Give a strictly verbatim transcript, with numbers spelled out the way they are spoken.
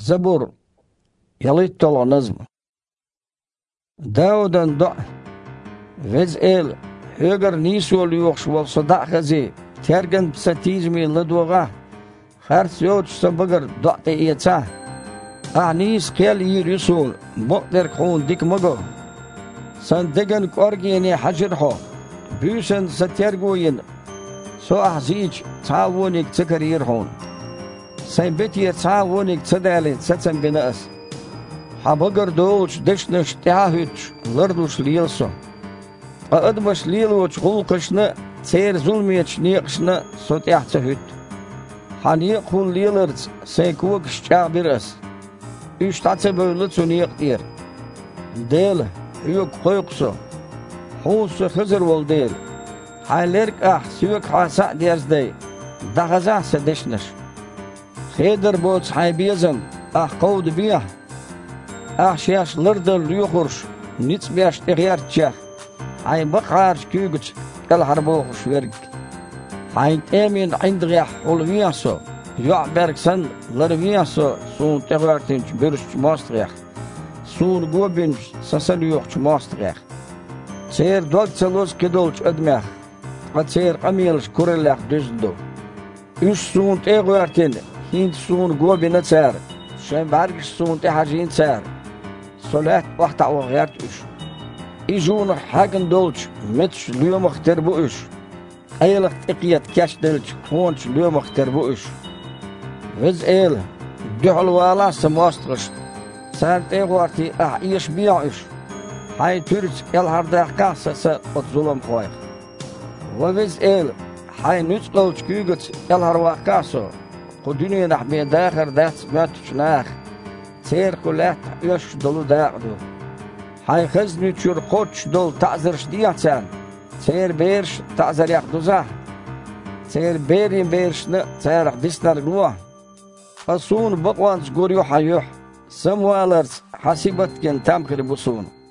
زبور يليت طلع نظم داودن دع وز إل هجر نيسول يوخش والصدق خزي ترجن بستيزمي لدوغا خرس يوش سبقر دعت إيتا أعنيس قيل يرسول بقدر خون ديك مغو سندقن كورجيني حجرحو بيوسن ستيرغوين سو أحزيج تعاونيك تكريرهون سنبتي تعاونيك تدالي تسن بناس حبقر دولش دشنش تاهوش لردوش ليلسو أدمش ليلوش غلقشنا تير ظلميتش نيقشنا سو تيحتهوت حنيقون ليلرز سيكوكش تعبرس إيش تعتبرلتو نيقتير ديل يوك قيقسو حوس خزر والديل حاليرك أح سيوك حاسع ديزدي دغزا سدشنش خيدر بوتس حيبيزن أح قود بيه أح شياش لردل ريوخرش نيتس بياش تغير تشاخ حي بقارش كيوكش الحربوخش ورق حي تامين عند غيح والوياسو يعبرك سن لروياسو سون تغيرتنش برش ماستغيخ سون قوبينش سسليوخش ماستغيخ سير دوك تلوز كدولش أدمخ سير قميلش كورلخ دزدو إيش سون تغيرتن هند سون قوبين تسار شن باركش سون تحاجين تسار صلاة وقت وغيرت إيش إيجون حاجن دولش متش اليوم اختر بوش أيلخ تقيت كاش دلش هونش اليوم اختر بوش وز إيل دحل والا سماسترش سار تغيرتي أح إيش بيعش هاي تورج الهرداق قاسة سقط ظلم خويخ ووز إيل هاي نتقلش كيوغت الهرواق قاسة قدوني نحبي داخر دات ماتش ناخ سير كلات يش دلو داقدو هاي خزني تشور قوتش دول تعزرش دياتان سير بيرش تعزر ياخدوزا سير بيرين بيرشنا سير ديسنر جوا أصون بقوانش قوريو حيوح سموالرز حسيبت كن تامكر بصون